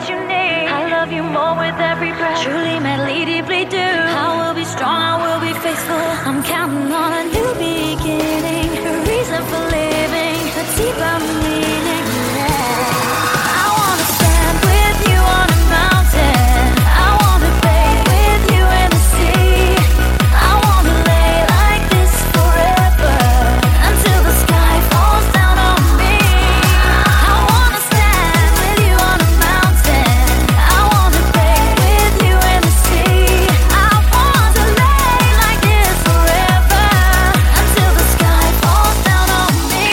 you need. I love you more with every breath. Truly, madly, deeply do. I will be strong, I will be faithful. I'm counting on a new beginning, a reason for living, a deeper meaning. Yeah. I wanna stand with you on a mountain. I wanna bathe with you in the sea. I wanna lay like this forever until the sky falls down on me. I wanna stand with you on a mountain. I wanna bathe with you in the sea. I wanna lay like this forever until the sky falls down on me.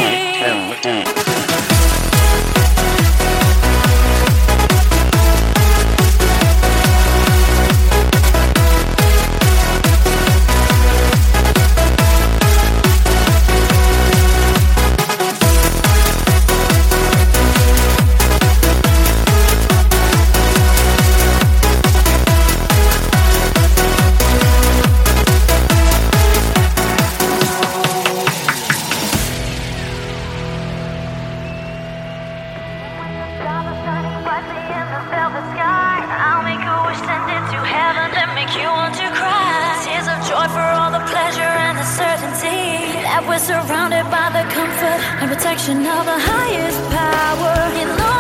Stars shining brightly in the velvet sky. I'll make a wish, send it to heaven, then make you want to cry. Tears of joy for all the pleasure and the certainty that we're surrounded by the comfort and protection of the highest power. In love